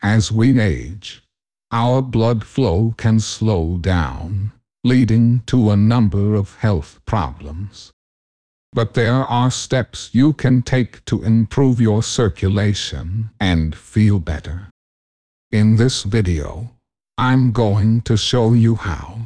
As we age, our blood flow can slow down, leading to a number of health problems. But there are steps you can take to improve your circulation and feel better. In this video, I'm going to show you how.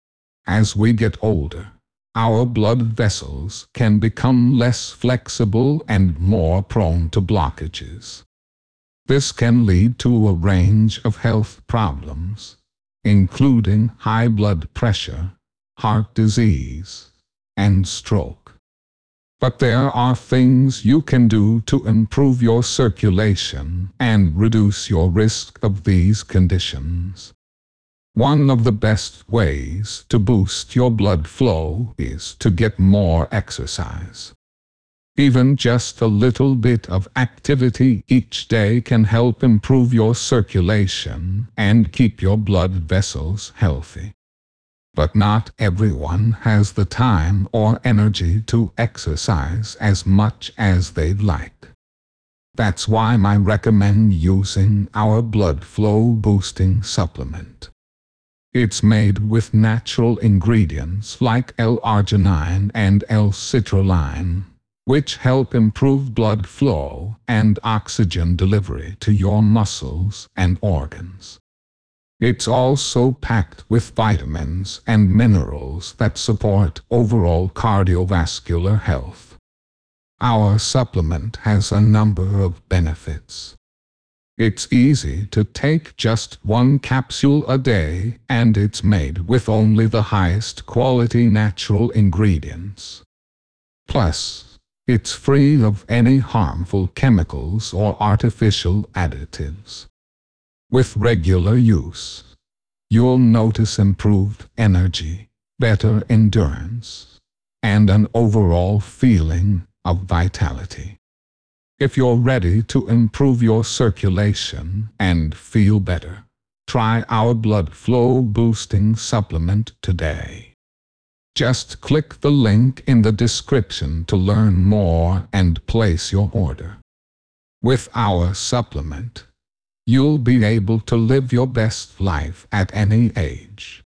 As we get older, our blood vessels can become less flexible and more prone to blockages. This can lead to a range of health problems, including high blood pressure, heart disease, and stroke. But there are things you can do to improve your circulation and reduce your risk of these conditions. One of the best ways to boost your blood flow is to get more exercise. Even just a little bit of activity each day can help improve your circulation and keep your blood vessels healthy. But not everyone has the time or energy to exercise as much as they'd like. That's why I recommend using our blood flow boosting supplement. It's made with natural ingredients like L-arginine and L-citrulline, which help improve blood flow and oxygen delivery to your muscles and organs. It's also packed with vitamins and minerals that support overall cardiovascular health. Our supplement has a number of benefits. It's easy to take just one capsule a day, and it's made with only the highest quality natural ingredients. Plus, it's free of any harmful chemicals or artificial additives. With regular use, you'll notice improved energy, better endurance, and an overall feeling of vitality. If you're ready to improve your circulation and feel better, try our blood flow boosting supplement today. Just click the link in the description to learn more and place your order. With our supplement, you'll be able to live your best life at any age.